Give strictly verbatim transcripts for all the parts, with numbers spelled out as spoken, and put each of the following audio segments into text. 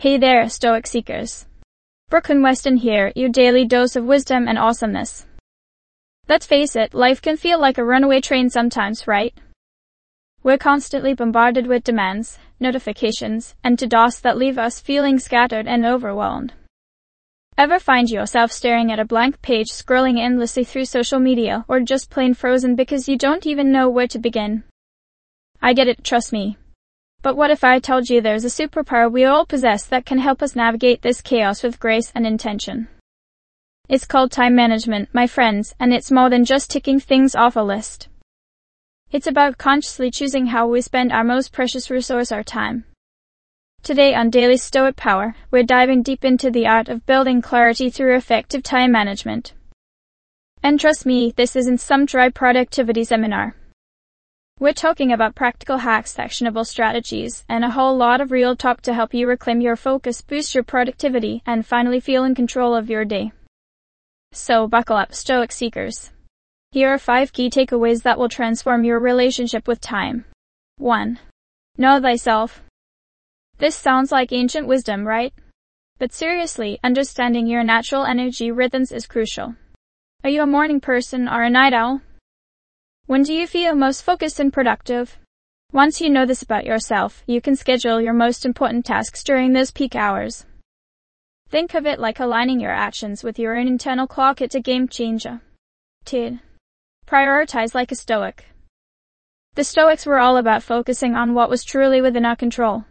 Hey there, Stoic Seekers. Brooklyn Weston here, your daily dose of wisdom and awesomeness. Let's face it, life can feel like a runaway train sometimes, right? We're constantly bombarded with demands, notifications, and to-dos that leave us feeling scattered and overwhelmed. Ever find yourself staring at a blank page, scrolling endlessly through social media, or just plain frozen because you don't even know where to begin? I get it, trust me. But what if I told you there's a superpower we all possess that can help us navigate this chaos with grace and intention? It's called time management, my friends, and it's more than just ticking things off a list. It's about consciously choosing how we spend our most precious resource, our time. Today on Daily Stoic Power, we're diving deep into the art of building clarity through effective time management. And trust me, this isn't some dry productivity seminar. We're talking about practical hacks, actionable strategies, and a whole lot of real talk to help you reclaim your focus, boost your productivity, and finally feel in control of your day. So buckle up, Stoic Seekers. Here are five key takeaways that will transform your relationship with time. one. Know thyself. This sounds like ancient wisdom, right? But seriously, understanding your natural energy rhythms is crucial. Are you a morning person or a night owl? When do you feel most focused and productive? Once you know this about yourself, you can schedule your most important tasks during those peak hours. Think of it like aligning your actions with your own internal clock. It's a game changer. two. Prioritize like a Stoic. The Stoics were all about focusing on what was truly within our control.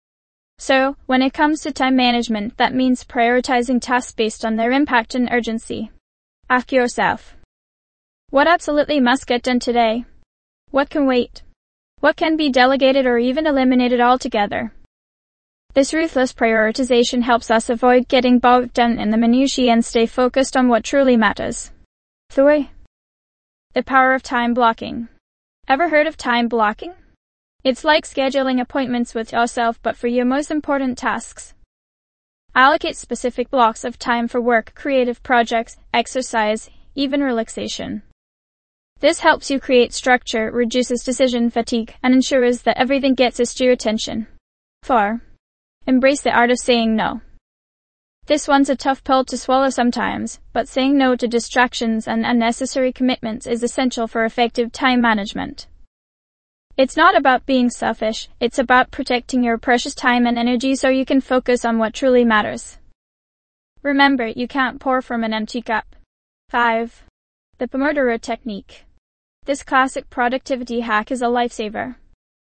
So, when it comes to time management, that means prioritizing tasks based on their impact and urgency. Ask yourself, what absolutely must get done today? What can wait? What can be delegated or even eliminated altogether? This ruthless prioritization helps us avoid getting bogged down in the minutiae and stay focused on what truly matters. three. The power of time blocking. Ever heard of time blocking? It's like scheduling appointments with yourself, but for your most important tasks. Allocate specific blocks of time for work, creative projects, exercise, even relaxation. This helps you create structure, reduces decision fatigue, and ensures that everything gets its due attention. four. Embrace the art of saying no. This one's a tough pill to swallow sometimes, but saying no to distractions and unnecessary commitments is essential for effective time management. It's not about being selfish, it's about protecting your precious time and energy so you can focus on what truly matters. Remember, you can't pour from an empty cup. five. The Pomodoro Technique. This classic productivity hack is a lifesaver.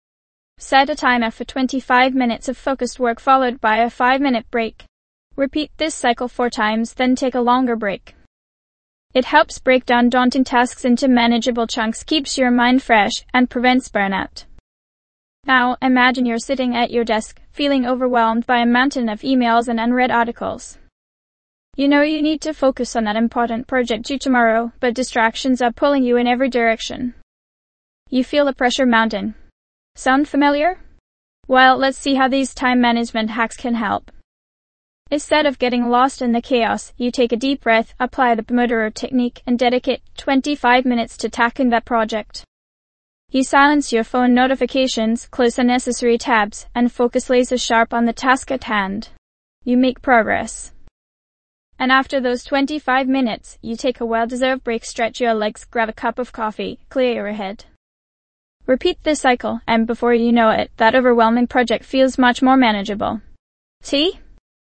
Set a timer for twenty-five minutes of focused work followed by a five minute break. Repeat this cycle four times, then take a longer break. It helps break down daunting tasks into manageable chunks, keeps your mind fresh, and prevents burnout. Now, imagine you're sitting at your desk, feeling overwhelmed by a mountain of emails and unread articles. You know you need to focus on that important project due tomorrow, but distractions are pulling you in every direction. You feel the pressure mounting. Sound familiar? Well, let's see how these time management hacks can help. Instead of getting lost in the chaos, you take a deep breath, apply the Pomodoro technique, and dedicate twenty-five minutes to tackling that project. You silence your phone notifications, close unnecessary tabs, and focus laser sharp on the task at hand. You make progress. And after those twenty-five minutes, you take a well-deserved break, stretch your legs, grab a cup of coffee, clear your head. Repeat this cycle, and before you know it, that overwhelming project feels much more manageable. See?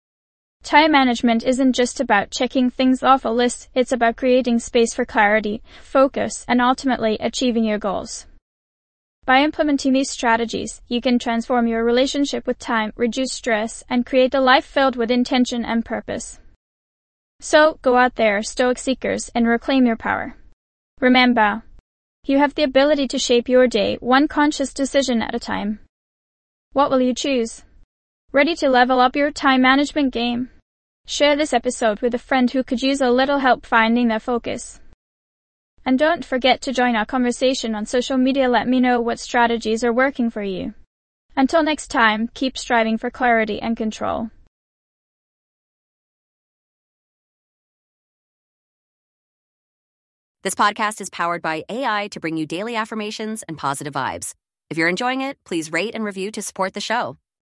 Time management isn't just about checking things off a list, it's about creating space for clarity, focus, and ultimately achieving your goals. By implementing these strategies, you can transform your relationship with time, reduce stress, and create a life filled with intention and purpose. So, go out there, Stoic Seekers, and reclaim your power. Remember, you have the ability to shape your day, one conscious decision at a time. What will you choose? Ready to level up your time management game? Share this episode with a friend who could use a little help finding their focus. And don't forget to join our conversation on social media. Let me know what strategies are working for you. Until next time, keep striving for clarity and control. This podcast is powered by A I to bring you daily affirmations and positive vibes. If you're enjoying it, please rate and review to support the show.